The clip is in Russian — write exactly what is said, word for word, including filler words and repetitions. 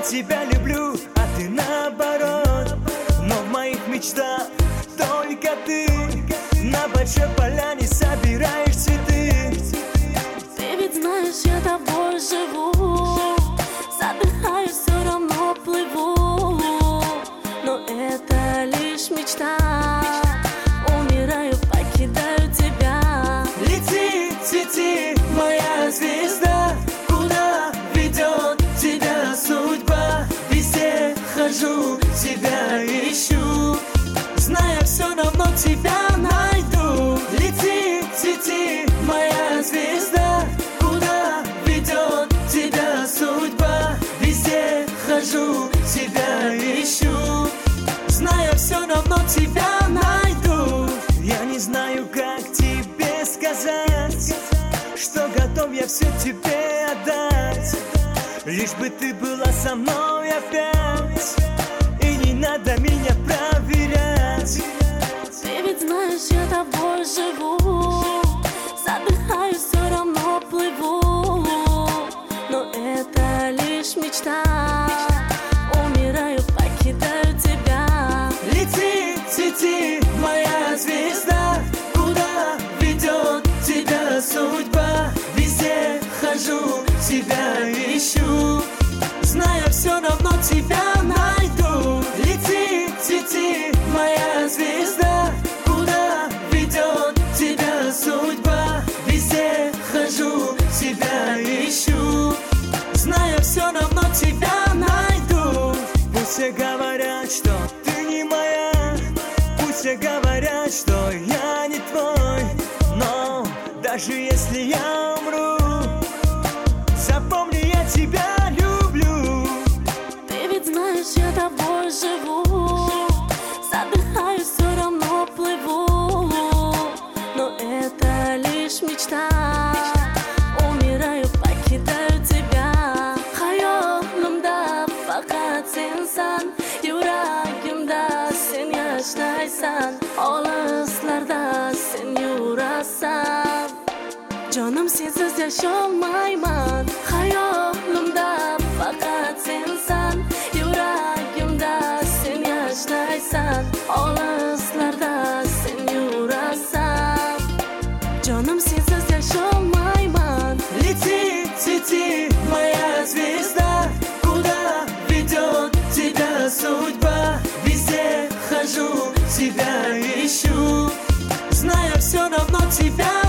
тебя люблю, а ты наоборот. Но в моих мечтах только ты. На большой поляне собираешь цветы. Ты ведь знаешь, я тобой живу. Задыхаюсь, все равно плыву. Но это лишь мечта. Умираю, покидаю тебя. Лети, цвети, моя звезда. Куда ведет тебя судьба? Везде хожу, тебя ищу. Зная, все равно тебя найду. Лети, цвети, моя звезда. Куда ведет тебя судьба? Везде хожу, тебя ищу. Зная, все равно тебя найду. Я не знаю, как тебе сказать, что готов я все тебе отдать. Лишь бы ты была со мной опять, и не надо меня проверять. Ты ведь знаешь, я тобой живу. Задыхаюсь, все равно плыву. Но это лишь мечта. Умираю, покидаю тебя. Лети, цвети, моя звезда. Куда ведет тебя судьба? Везде хожу, тебя ищу. Зная, все равно тебя найду. Лети, цвети, моя звезда. Куда ведет тебя судьба? Везде хожу, тебя ищу. Зная, все равно тебя найду. Пусть все говорят, что ты не моя. Пусть все говорят, что я не твой. Но даже если я умру, запомни, я тебя люблю. Ты ведь знаешь, я тобой живу. Задыхаюсь, все равно плыву. Но это лишь мечта. Умираю, покидаю тебя. Hayolimda faqat sensan. Yuragimda sen yashaysan. Olislarda sen yurasan. Jonim sensiz yasholmayman. Hayolimda faqat sensan. Yuragimda sen yashaysan. Olislarda sen yurasan. Jonim sensiz yasholmayman. Лети, цвети, моя звезда. Куда ведет тебя судьба? Везде хожу, тебя ищу. Зная, все равно тебя